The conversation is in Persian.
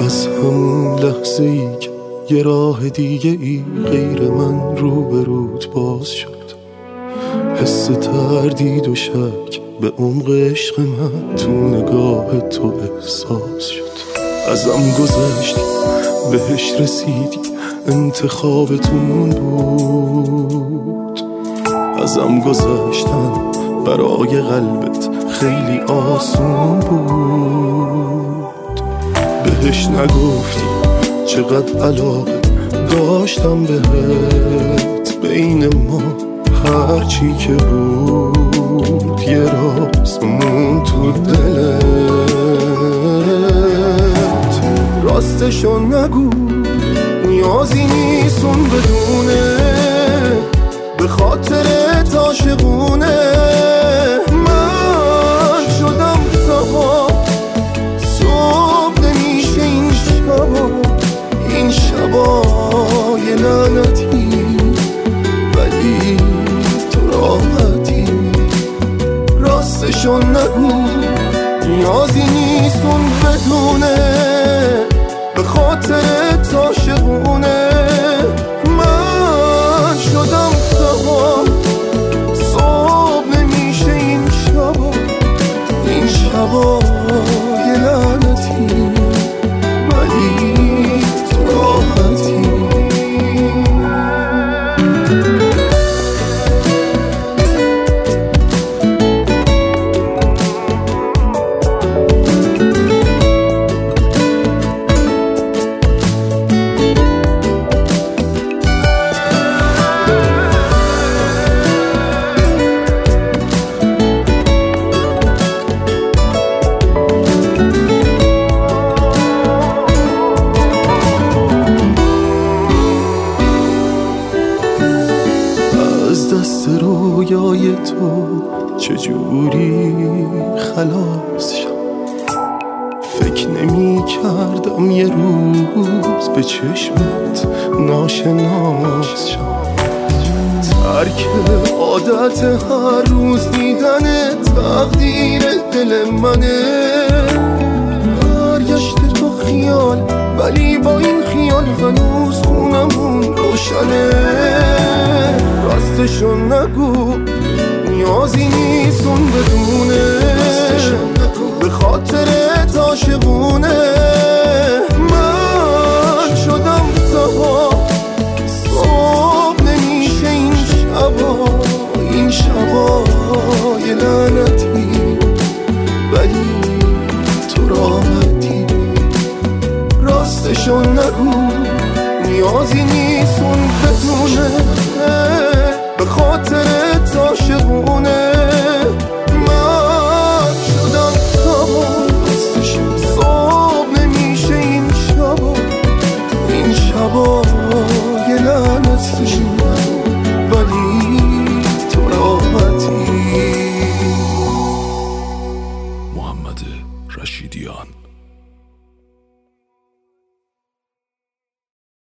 از همون لحظه ای که یه راه دیگه ای غیر من روبروت باز شد، حس تردید و شک به عمق عشق من تو نگاه تو احساس شد. ازم گذشتی بهش رسیدی انتخابتون بود، ازم گذشتن برای قلبت خیلی آسون بود. بهش نگفتی چقدر علاقه داشتم بهت، بین ما هرچی که بود یه راز مون تو دلت. راستشو نگو نیازی نیستون بدونه، به خاطرت عاشقونه. من شدم تها صبح نمیشه این شبا، این شبای لعنتی، ولی تو راحتی. راستشو نگو نیازی نیستون بدونه، به خاطرت عاشقونه. من شدم تها صبح نمیشه این شبا، این شبای لعنتی، ولی تو راحتی. دست رویای تو چجوری خلاص شم، فکر نمی کردم یه روز به چشمت ناشناس شم. ترک عادت هر روز دیدن تقدیر دل منه، برگشت تو خیال ولی با این خیال هنوز خونمون روشنه. راستشو نگو نیازی نیستون بدونه، به خاطرت عاشقونه. من شدم تها صبح نمیشه این شبا، این شبای لعنتی، ولی تو راحتی. راستشو نگو نیازی نیستون بدونه، به خاطرت عاشقونه.